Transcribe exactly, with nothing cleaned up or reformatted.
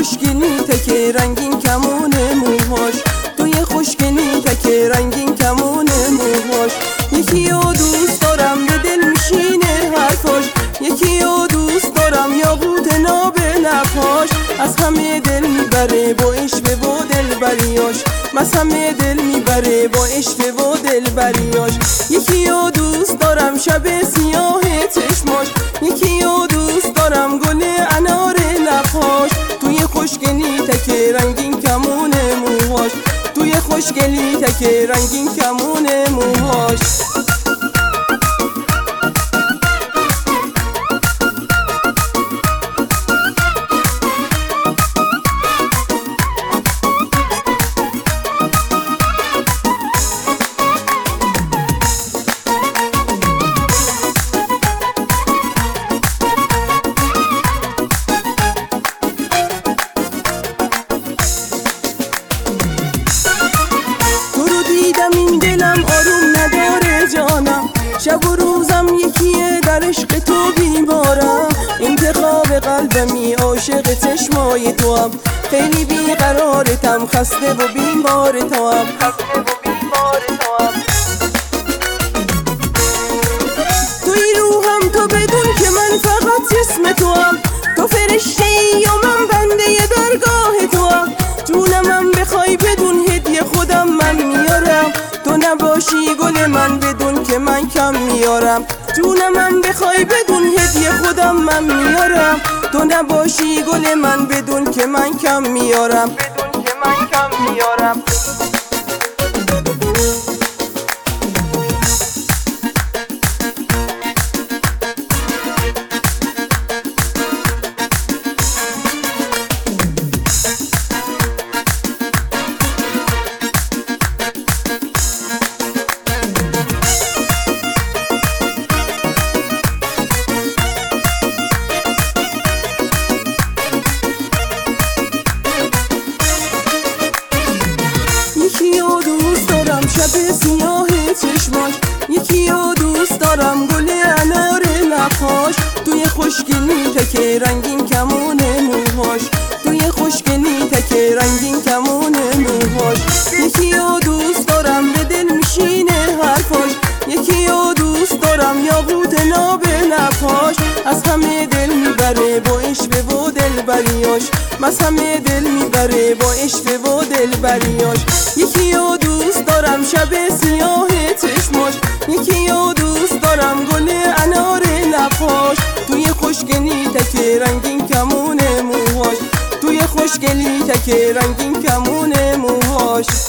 خوشگلی تکه رنگین کمون موهاش، توی خوشگلی تکه رنگین کمون موهاش. یکی رو دوست دارم به دل میشینه حرفاش، یکی رو دوست دارم یاقوت ناب لبهاش. از همه دل میبره با عشق و دلبریاش، از همه دل میبره با عشق و دلبریاش. یکی رو دوست دارم شب سیاه چشماش، یکی رو دوست دارم گل انار لبهاش. توی خوشگلی تکه رنگین کمون موهاش، توی خوشگلی تکه رنگین کمون موهاش. این دلم آروم نداره جانم، شب و روزم یکیه در عشق تو بیمارم. انتخاب قلبمی عاشق چشمای تو هم، خیلی بیقرارتم خسته و بیمار تو هم. توی روحم تو بدون که من فقط جسم تو هم، تو فرشته ای و من بنده درگاه تو هم. جونمم بخوای بدون هدیه خودم من میارم، تو نباشی گل من بدون که من کم میارم. جونمم بخوای بدون هدیه خودم من میارم، تو نباشی گل من بدون که من کم میارم، بدون که من کم میارم. شب سیاه چشماش، یکی رو دوست دارم گل انار لبهاش. توی خوشگلی تکه رنگین کمون موهاش، توی خوشگلی تکه رنگین کمون موهاش. یکی رو دوست دارم به دل میشینه حرفاش، یکی رو دوست دارم یاقوت ناب لبهاش. از همه دل میبره با عشق و دلبریاش، از همه دل میبره با عشق و دلبریاش. یکی رو دوست دارم شب سیاه چشماش، یکی رو دوست دارم گل انار لبهاش. توی خوشگلی تکه رنگین کمون موهاش، توی خوشگلی تکه رنگین کمون موهاش.